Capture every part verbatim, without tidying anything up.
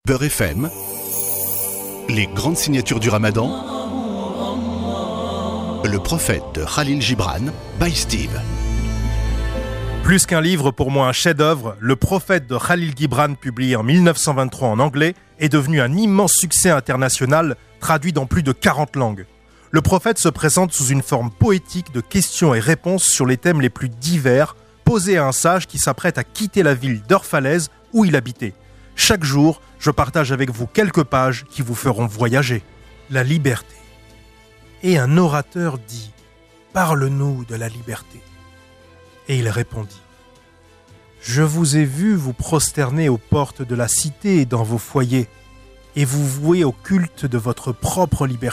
Beurre F M, les grandes signatures du Ramadan, le prophète de Khalil Gibran, by Steve. Plus qu'un livre, pour moi un chef-d'œuvre, Le prophète de Khalil Gibran, publié en dix-neuf cent vingt-trois en anglais, est devenu un immense succès international, traduit dans plus de quarante langues. Le prophète se présente sous une forme poétique de questions et réponses sur les thèmes les plus divers, posés à un sage qui s'apprête à quitter la ville d'Orphalaise où il habitait. Chaque jour, je partage avec vous quelques pages qui vous feront voyager. La liberté. Et un orateur dit « Parle-nous de la liberté ». Et il répondit « Je vous ai vu vous prosterner aux portes de la cité et dans vos foyers, et vous vouer au culte de votre propre liberté. »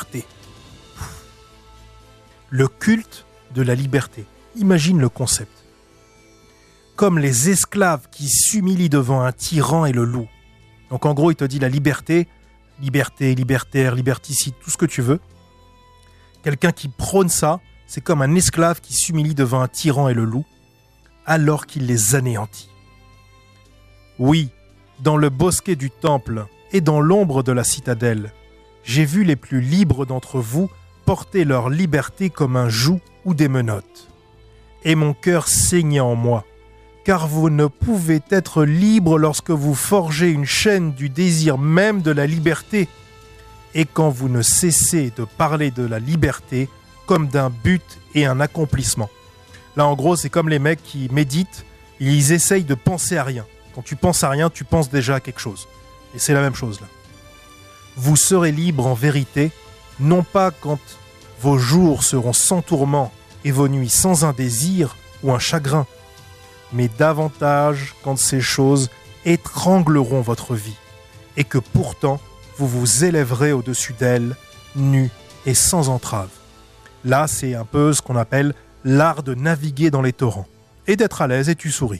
Le culte de la liberté. Imagine le concept. Comme les esclaves qui s'humilient devant un tyran et le louent. Donc en gros, il te dit la liberté, liberté, libertaire, liberticide, tout ce que tu veux. Quelqu'un qui prône ça, c'est comme un esclave qui s'humilie devant un tyran et le loue, alors qu'il les anéantit. Oui, dans le bosquet du temple et dans l'ombre de la citadelle, j'ai vu les plus libres d'entre vous porter leur liberté comme un joug ou des menottes. Et mon cœur saignait en moi, car vous ne pouvez être libre lorsque vous forgez une chaîne du désir même de la liberté, et quand vous ne cessez de parler de la liberté comme d'un but et un accomplissement. Là, en gros, c'est comme les mecs qui méditent, et ils essayent de penser à rien. Quand tu penses à rien, tu penses déjà à quelque chose. Et c'est la même chose là. Vous serez libre en vérité, non pas quand vos jours seront sans tourment et vos nuits sans un désir ou un chagrin, mais davantage quand ces choses étrangleront votre vie, et que pourtant vous vous élèverez au-dessus d'elles, nus et sans entrave. Là, c'est un peu ce qu'on appelle l'art de naviguer dans les torrents, et d'être à l'aise et tu souris.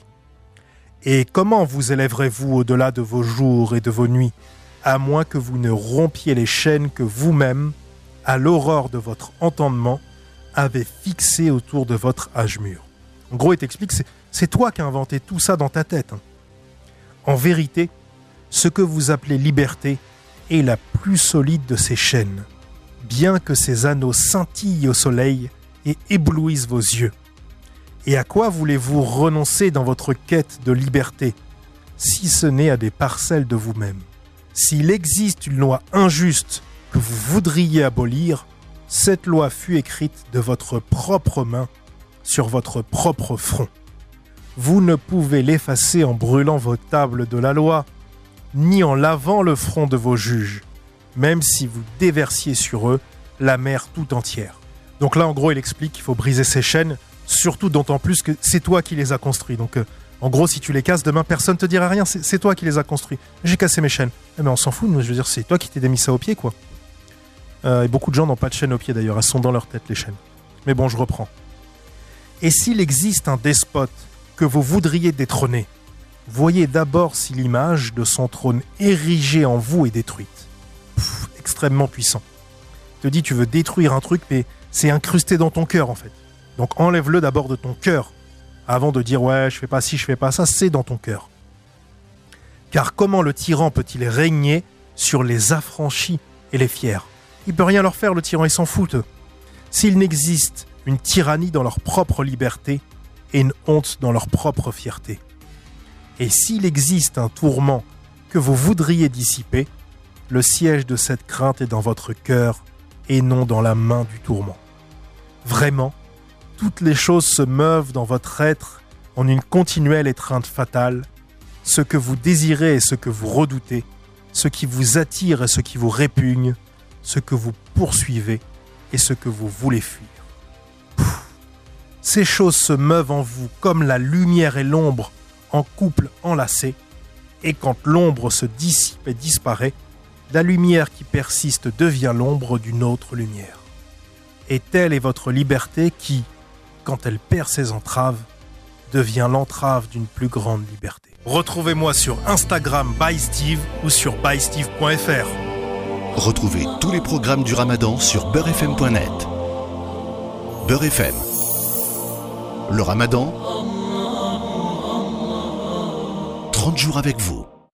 Et comment vous élèverez-vous au-delà de vos jours et de vos nuits, à moins que vous ne rompiez les chaînes que vous-même, à l'aurore de votre entendement, avez fixées autour de votre âge mûr. En gros, il t'explique, c'est, c'est toi qui as inventé tout ça dans ta tête. Hein. En vérité, ce que vous appelez liberté est la plus solide de ces chaînes, bien que ces anneaux scintillent au soleil et éblouissent vos yeux. Et à quoi voulez-vous renoncer dans votre quête de liberté, si ce n'est à des parcelles de vous-même ? S'il existe une loi injuste que vous voudriez abolir, cette loi fut écrite de votre propre main sur votre propre front. Vous ne pouvez l'effacer en brûlant vos tables de la loi, ni en lavant le front de vos juges, même si vous déversiez sur eux la mer tout entière. Donc là, en gros, il explique qu'il faut briser ces chaînes, surtout d'autant plus que c'est toi qui les as construits. Donc, euh, en gros, si tu les casses, demain, personne ne te dira rien, c'est, c'est toi qui les as construits. J'ai cassé mes chaînes. Eh ben, on s'en fout, nous, je veux dire, c'est toi qui t'es mis ça au pied, quoi. Euh, et beaucoup de gens n'ont pas de chaînes au pied, d'ailleurs, elles sont dans leur tête, les chaînes. Mais bon, je reprends. Et s'il existe un despote que vous voudriez détrôner, voyez d'abord si l'image de son trône érigée en vous est détruite. Pff, extrêmement puissant. Il te dit, tu veux détruire un truc, mais c'est incrusté dans ton cœur, en fait. Donc enlève-le d'abord de ton cœur, avant de dire, ouais, je fais pas ci, je fais pas ça, c'est dans ton cœur. Car comment le tyran peut-il régner sur les affranchis et les fiers ? Il peut rien leur faire, le tyran, ils s'en foutent. S'il n'existe une tyrannie dans leur propre liberté et une honte dans leur propre fierté. Et s'il existe un tourment que vous voudriez dissiper, le siège de cette crainte est dans votre cœur et non dans la main du tourment. Vraiment, toutes les choses se meuvent dans votre être en une continuelle étreinte fatale. Ce que vous désirez et ce que vous redoutez, ce qui vous attire et ce qui vous répugne, ce que vous poursuivez et ce que vous voulez fuir. Pouf. Ces choses se meuvent en vous comme la lumière et l'ombre en couple enlacé, et quand l'ombre se dissipe et disparaît, la lumière qui persiste devient l'ombre d'une autre lumière. Et telle est votre liberté qui, quand elle perd ses entraves, devient l'entrave d'une plus grande liberté. Retrouvez-moi sur Instagram by Steve ou sur by steve point f r. Retrouvez tous les programmes du Ramadan sur beurre f m point net. Beurre F M. Le Ramadan, trente jours avec vous.